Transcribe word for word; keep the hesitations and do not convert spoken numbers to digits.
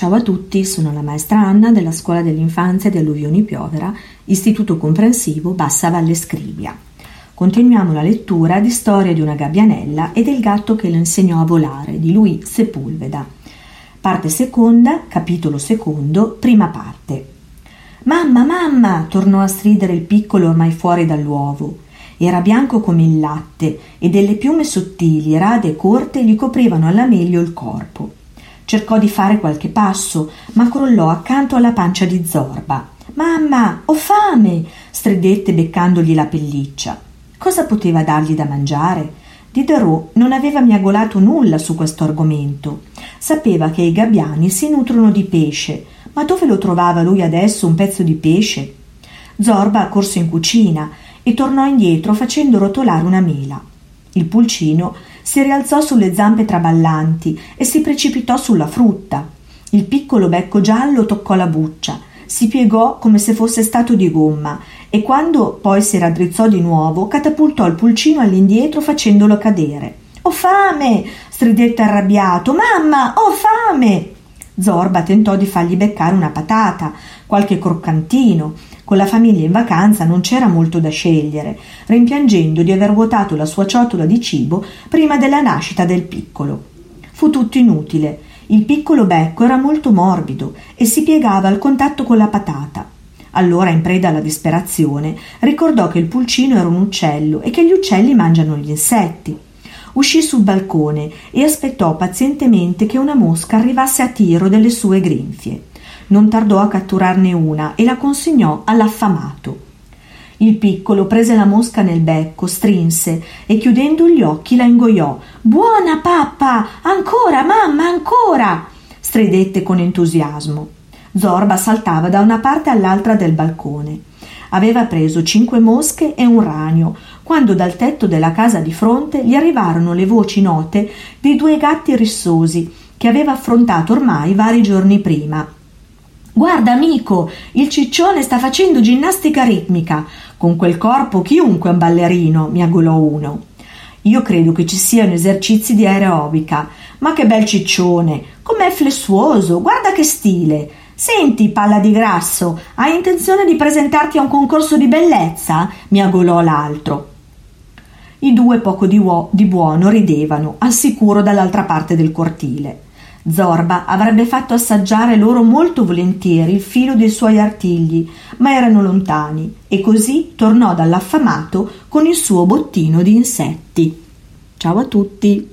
Ciao a tutti, sono la maestra Anna della Scuola dell'Infanzia di Alluvioni Piovera, Istituto Comprensivo Bassa Valle Scrivia. Continuiamo la lettura di Storia di una gabbianella e del gatto che le insegnò a volare di Luis Sepulveda. Parte seconda, capitolo secondo, prima parte. Mamma, mamma! Tornò a stridere il piccolo ormai fuori dall'uovo. Era bianco come il latte e delle piume sottili, rade e corte gli coprivano alla meglio il corpo. Cercò di fare qualche passo, ma crollò accanto alla pancia di Zorba. «Mamma, ho fame!» stridette beccandogli la pelliccia. Cosa poteva dargli da mangiare? Diderot non aveva miagolato nulla su questo argomento. Sapeva che i gabbiani si nutrono di pesce, ma dove lo trovava lui adesso un pezzo di pesce? Zorba corse in cucina e tornò indietro facendo rotolare una mela. Il pulcino si rialzò sulle zampe traballanti e si precipitò sulla frutta. Il piccolo becco giallo toccò la buccia, si piegò come se fosse stato di gomma e quando poi si raddrizzò di nuovo catapultò il pulcino all'indietro facendolo cadere. «Ho fame!» stridette arrabbiato. «Mamma, ho fame!» Zorba tentò di fargli beccare una patata, qualche croccantino. Con la famiglia in vacanza non c'era molto da scegliere, rimpiangendo di aver vuotato la sua ciotola di cibo prima della nascita del piccolo. Fu tutto inutile. Il piccolo becco era molto morbido e si piegava al contatto con la patata. Allora, in preda alla disperazione, ricordò che il pulcino era un uccello e che gli uccelli mangiano gli insetti. Uscì sul balcone e aspettò pazientemente che una mosca arrivasse a tiro delle sue grinfie. Non tardò a catturarne una e la consegnò all'affamato. Il piccolo prese la mosca nel becco, strinse e chiudendo gli occhi la ingoiò. «Buona pappa! Ancora, mamma, ancora!» stridette con entusiasmo. Zorba saltava da una parte all'altra del balcone. Aveva preso cinque mosche e un ragno, quando dal tetto della casa di fronte gli arrivarono le voci note di due gatti rissosi che aveva affrontato ormai vari giorni prima. «Guarda, amico, il ciccione sta facendo ginnastica ritmica. Con quel corpo chiunque è un ballerino», miagolò uno. «Io credo che ci siano esercizi di aerobica. Ma che bel ciccione! Com'è flessuoso! Guarda che stile! Senti, palla di grasso, hai intenzione di presentarti a un concorso di bellezza?» miagolò l'altro. I due poco di, uo- di buono ridevano, al sicuro dall'altra parte del cortile. Zorba avrebbe fatto assaggiare loro molto volentieri il filo dei suoi artigli, ma erano lontani e così tornò dall'affamato con il suo bottino di insetti. Ciao a tutti!